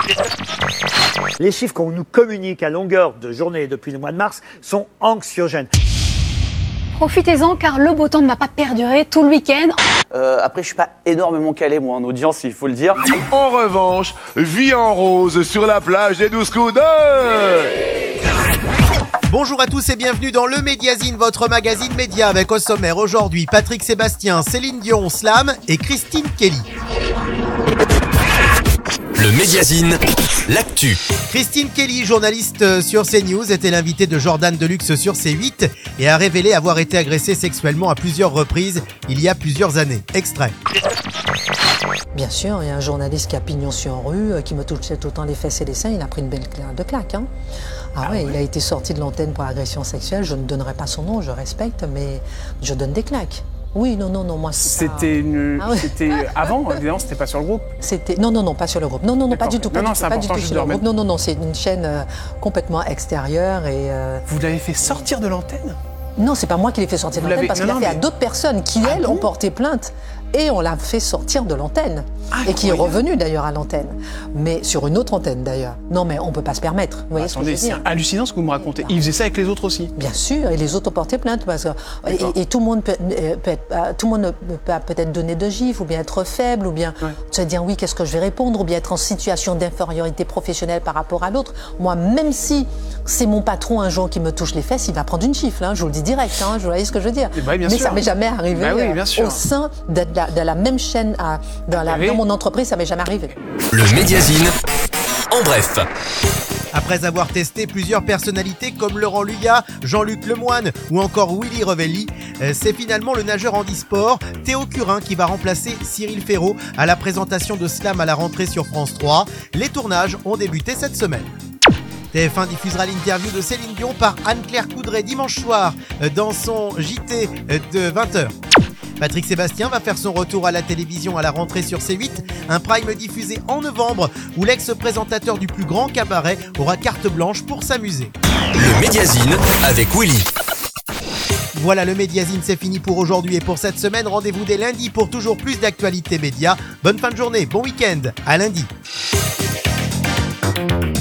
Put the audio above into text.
Les chiffres qu'on nous communique à longueur de journée depuis le mois de mars sont anxiogènes. Profitez-en car le beau temps ne va pas perdurer tout le week-end. Après, je suis pas énormément calé, moi, en audience, il faut le dire. En revanche, vie en rose sur la plage des 12 coups d'œil. Bonjour à tous et bienvenue dans le Médiazine, votre magazine média avec au sommaire aujourd'hui Patrick Sébastien, Céline Dion, Slam et Christine Kelly. Le Médiazine, l'actu. Christine Kelly, journaliste sur CNews, était l'invitée de Jordan Deluxe sur C8 et a révélé avoir été agressée sexuellement à plusieurs reprises il y a plusieurs années. Extrait. Bien sûr, il y a un journaliste qui a pignon sur rue, qui me touchait autant les fesses et les seins, il a pris une belle claque. Hein. Ah ouais, il a été sorti de l'antenne pour agression sexuelle, je ne donnerai pas son nom, je respecte, mais je donne des claques. Oui, non, moi c'est C'était avant, évidemment, c'était pas sur le groupe. Non, pas sur le groupe. Non, pas du tout. Pas du tout sur le groupe. Non, c'est une chaîne complètement extérieure et. Vous l'avez fait sortir de l'antenne ? Non, c'est pas moi qui l'ai fait sortir de l'antenne parce qu'il a fait à d'autres personnes qui, elles, ont porté plainte et on l'a fait sortir de l'antenne. Et qui est revenu d'ailleurs à l'antenne. Mais sur une autre antenne d'ailleurs. Non, mais on peut pas se permettre. Vous voyez ce que je veux dire ? C'est hallucinant ce que vous me racontez. Il faisait ça avec les autres aussi ? Bien sûr, et les autres ont porté plainte. Parce que, et tout le monde peut peut-être donner de gifs, ou bien être faible, ou bien se dire oui, qu'est-ce que je vais répondre, ou bien être en situation d'infériorité professionnelle par rapport à l'autre. Moi, même si c'est mon patron un jour qui me touche les fesses, il va prendre une gifle, hein, je vous le dis direct, hein, vous voyez ce que je veux dire. Mais ça m'est jamais arrivé au sein de la même chaîne, dans mon entreprise, ça m'est jamais arrivé. Le Médiazine, en bref. Après avoir testé plusieurs personnalités comme Laurent Luyat, Jean-Luc Lemoyne ou encore Willy Revelli, c'est finalement le nageur handisport Théo Curin qui va remplacer Cyril Ferraud à la présentation de Slam à la rentrée sur France 3. Les tournages ont débuté cette semaine. TF1 diffusera l'interview de Céline Dion par Anne-Claire Coudray dimanche soir dans son JT de 20h. Patrick Sébastien va faire son retour à la télévision à la rentrée sur C8, un prime diffusé en novembre où l'ex-présentateur du plus grand cabaret aura carte blanche pour s'amuser. Le Médiazine avec Willy. Voilà, le Médiazine, c'est fini pour aujourd'hui et pour cette semaine. Rendez-vous dès lundi pour toujours plus d'actualités médias. Bonne fin de journée, bon week-end, à lundi.